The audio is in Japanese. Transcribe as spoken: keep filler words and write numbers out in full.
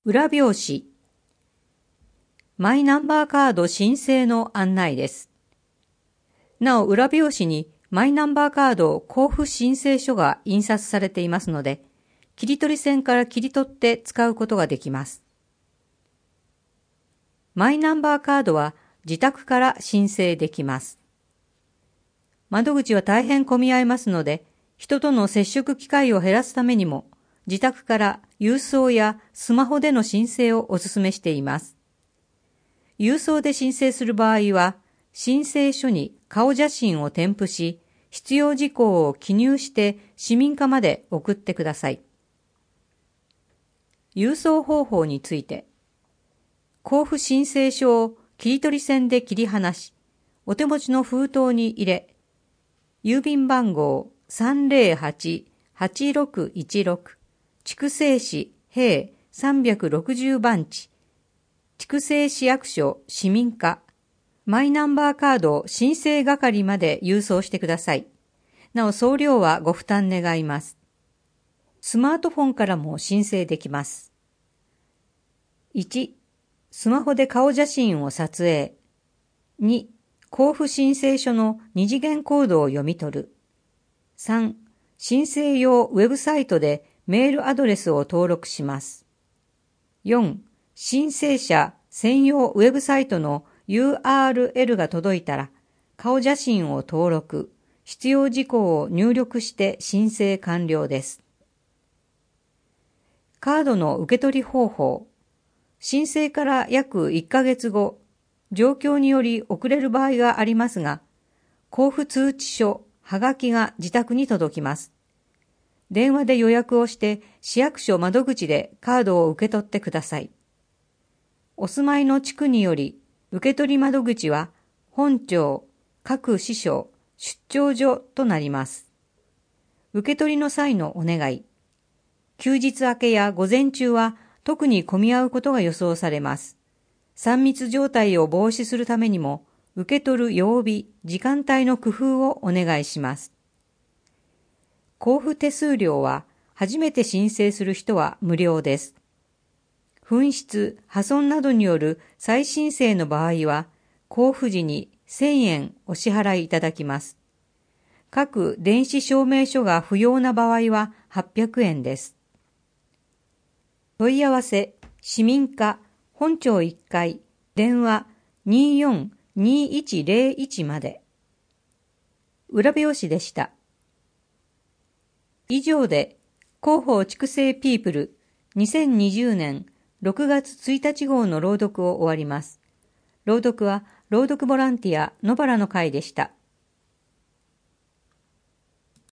裏表紙。マイナンバーカード申請の案内です。なお、裏表紙にマイナンバーカード交付申請書が印刷されていますので、切り取り線から切り取って使うことができます。マイナンバーカードは自宅から申請できます。窓口は大変混み合いますので、人との接触機会を減らすためにも、自宅から郵送やスマホでの申請をお勧めしています。郵送で申請する場合は、申請書に顔写真を添付し、必要事項を記入して市民課まで送ってください。郵送方法について、交付申請書を切り取り線で切り離し、お手持ちの封筒に入れ、郵便番号 さんぜろはち はちろくいちろく、筑西市平さんびゃくろくじゅう番地、筑西市役所市民課、マイナンバーカード申請係まで郵送してください。なお送料はご負担願います。スマートフォンからも申請できます。いち、スマホで顔写真を撮影。に、交付申請書の二次元コードを読み取る。さん、申請用ウェブサイトでメールアドレスを登録します。よん、申請者専用ウェブサイトの ユーアールエル が届いたら、顔写真を登録、必要事項を入力して申請完了です。カードの受け取り方法。申請から約いっかげつご、状況により遅れる場合がありますが、交付通知書、はがきが自宅に届きます。電話で予約をして市役所窓口でカードを受け取ってください。お住まいの地区により、受取窓口は本庁、各支所、出張所となります。受取の際のお願い。休日明けや午前中は特に混み合うことが予想されます。さん密状態を防止するためにも、受け取る曜日、時間帯の工夫をお願いします。交付手数料は、初めて申請する人は無料です。紛失、破損などによる再申請の場合は、交付時にせんえんお支払いいただきます。各電子証明書が不要な場合ははっぴゃくえんです。問い合わせ、市民課、本庁いっかい、電話 にーよんにーいちぜろいち まで。裏表紙でした。以上で、広報筑西ピープルにせんにじゅうねんろくがつついたち号の朗読を終わります。朗読は、朗読ボランティア野原の会でした。